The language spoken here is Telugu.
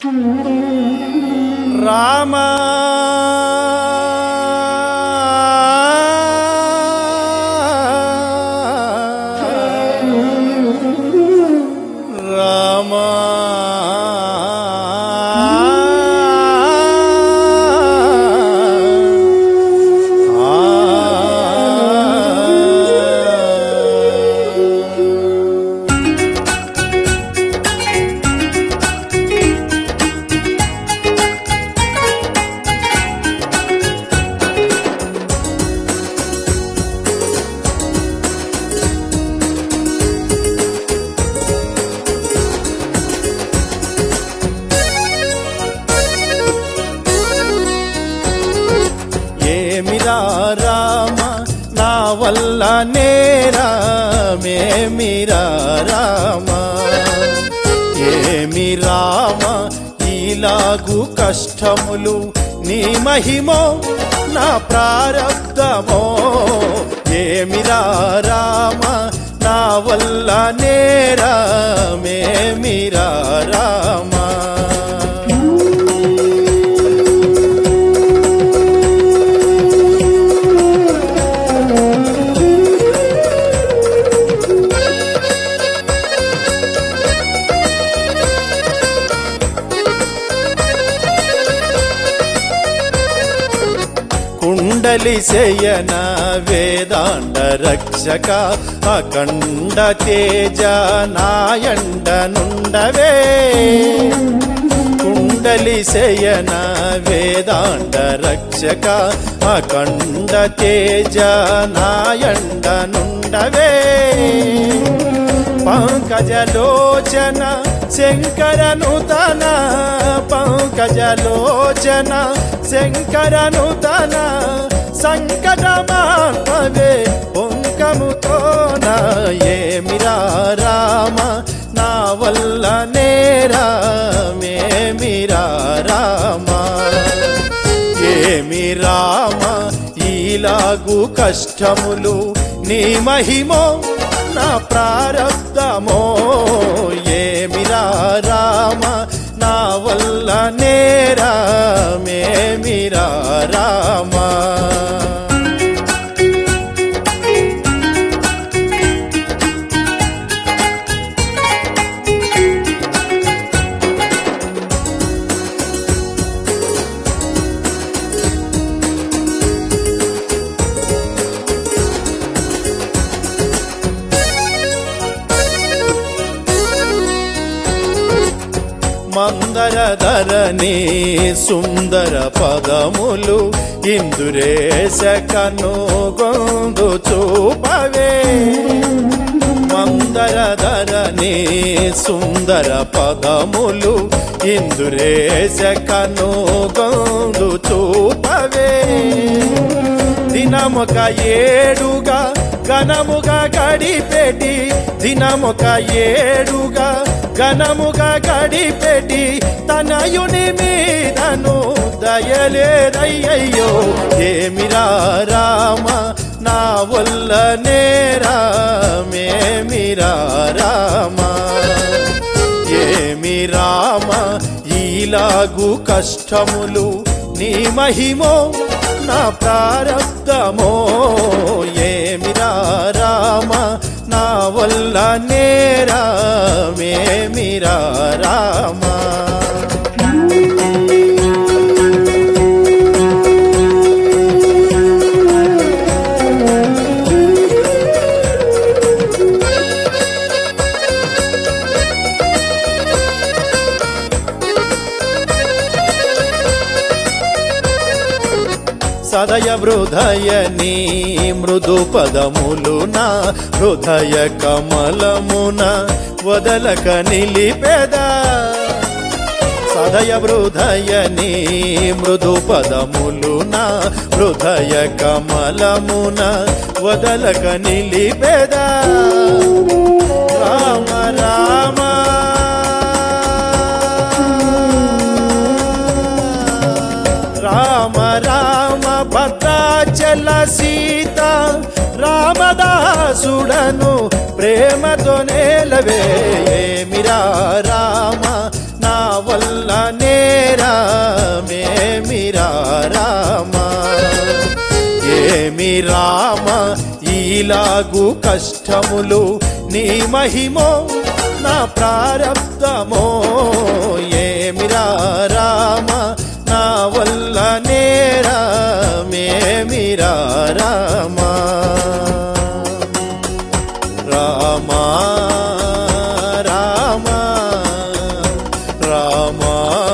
రామ రామ ఏమిరా రామ నా వల్ల నేరమేమిరా రామ ఏమి రామ ఇలాగు కష్టములు నీ మహిమో నా ప్రారబ్ధమో ఏమిరా రామ నా వల్ల నేరమేమిరా రామ కుండలి శయన వేదాండ రక్షక అఖండ తేజ నాయండ నుండవే కుండలి శయన వేదాండ రక్షక అఖండ తేజ నాయండ నుండవే పంకజలోచన శంకరనుతన పంకజలోచన శంకరనుతన సంకటమాత్మవే పొంకముతోన ఏమిరా రామ నా వల్ల నేరమేమిరా రామ ఏమి రామ ఇలాగు కష్టములు నీ మహిమో నా ప్రారబ్ధమో ఏమిరా రామ నా వల్ల నేరమేమిరా రామ మందరధరణి సుందర పదములు ఇందురేశ కనుగొందు చూపవే మందరధరణి సుందర పదములు ఇందురేశ కనుగొందు చూపవే దినముక ఏడుగా ఘనముగా గడిపెటి దినముక ఏడుగా ఘనముగా గడిపెటి తనయుని మీదను దయలేదయ్యో ఏమిరా రామ నా వల్ల నేరమేమిరా రామ ఏమి రామ ఇలాగు కష్టములు నీ మహిమో నా ప్రారబ్ధమో ఏమిరా రామ నా వల్ల నేరమేమిరా రామ సదయ హృదయని మృదు పదములు నా హృదయ కమలమున వదలక నిలిపెదా సదయ హృదయని మృదు పదములు నా హృదయ కమలమున వదలక నిలిపెదా రామ రామ రామ రామ భద్రాచల సీత రామదాసుడను ప్రేమతో నేలవే ఏమిరా రామ నా వల్ల ఏమి రామ ఈలాగు కష్టములు నీ మహిమో నా ప్రారబ్ధమో ఏమిరా రామ నా వల్ల నేరమేమిరా రామా రామా రామా రామా